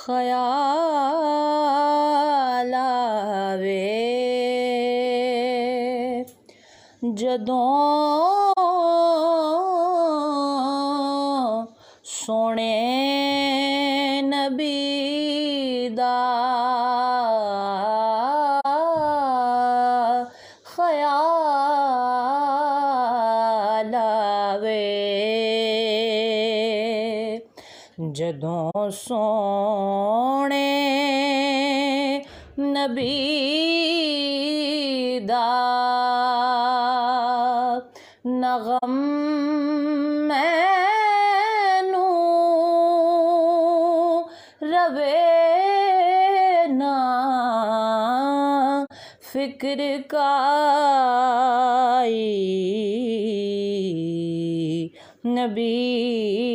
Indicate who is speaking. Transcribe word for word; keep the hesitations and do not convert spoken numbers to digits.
Speaker 1: ख्याल आवे जदों सोने नबी दा ख्याल आवे जदों सोने नबी दा नगम मैनू रवे ना फिक्र काई नबी